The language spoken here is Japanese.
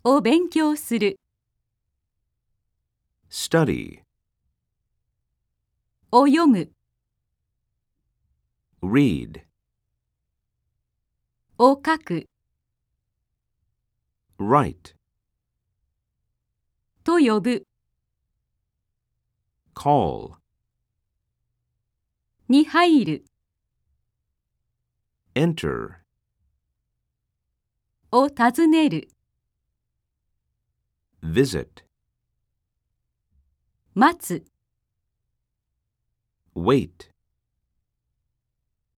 を勉強する study, を読む read, を書く write, と呼ぶ call, に入る enter, を尋ねる visit, 待つ wait.